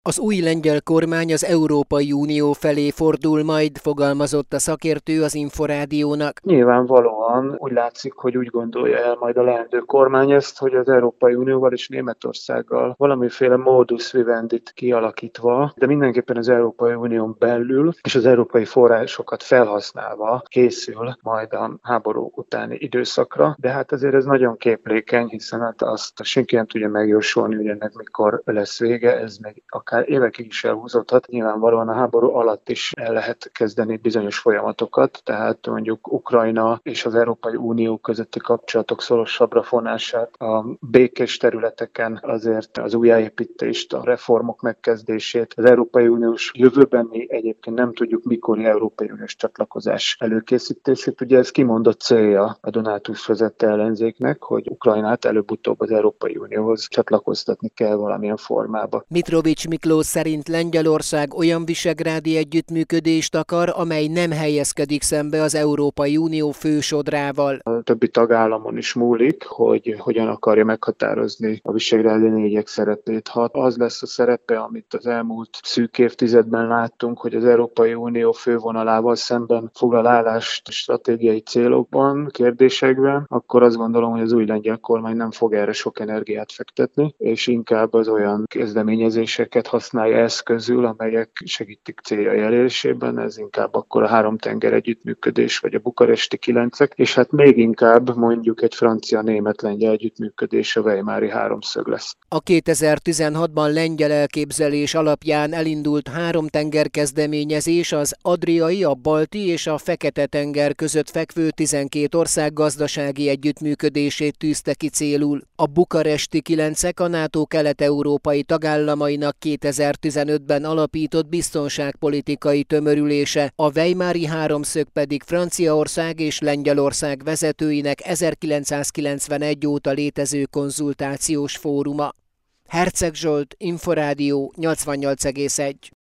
Az új lengyel kormány az Európai Unió felé fordul majd, fogalmazott a szakértő az Inforádiónak. Nyilvánvalóan úgy látszik, hogy úgy gondolja el majd a leendő kormány ezt, hogy az Európai Unióval és Németországgal valamiféle modus vivendit kialakítva, de mindenképpen az Európai Unión belül és az európai forrásokat felhasználva készül majd a háború utáni időszakra. De hát azért ez nagyon képlékeny, hiszen hát azt senki nem tudja megjósolni, hogy ennek mikor lesz vége, ez meg akár évekig is elhúzódhat. Nyilvánvalóan a háború alatt is el lehet kezdeni bizonyos folyamatokat, tehát mondjuk Ukrajna és az Európai Unió közötti kapcsolatok szorosabbra fonását, a békés területeken azért az újjáépítést, a reformok megkezdését, az Európai Uniós jövőbeni egyébként nem tudjuk mikori Európai Uniós csatlakozás előkészítését. Ugye ez kimondott célja a Donald Tusk vezette ellenzéknek, hogy Ukrajnát előbb-utóbb az Európai Unióhoz csatlakoztatni kell valamilyen formába. Mitrovics Miklós szerint Lengyelország olyan visegrádi együttműködést akar, amely nem helyezkedik szembe az Európai Unió fősodrával. A többi tagállamon is múlik, hogy hogyan akarja meghatározni a visegrádi négyek szerepét. Ha az lesz a szerepe, amit az elmúlt szűk évtizedben láttunk, hogy az Európai Unió fővonalával szemben foglal állást stratégiai célokban, kérdésekben, akkor azt gondolom, hogy az új lengyel kormány nem fog erre sok energiát fektetni, és inkább az olyan kezdeményezéseket használja eszközül, amelyek segítik céljai elérésében. Ez inkább akkor a három-tenger együttműködés, vagy a bukaresti kilencek, és hát még inkább mondjuk egy francia-német-lengyel együttműködés, a weimári háromszög lesz. A 2016-ban lengyel elképzelés alapján elindult három-tenger kezdeményezés az Adriai, a Balti és a Fekete-tenger között fekvő 12 ország gazdasági együttműködését tűzte ki célul. A bukaresti kilencek a NATO kelet-európai tagállamainak 2015-ben alapított biztonságpolitikai tömörülése, a weimári háromszög pedig Franciaország és Lengyelország vezetőinek 1991 óta létező konzultációs fóruma. Herceg Zsolt, Inforádió 88,1.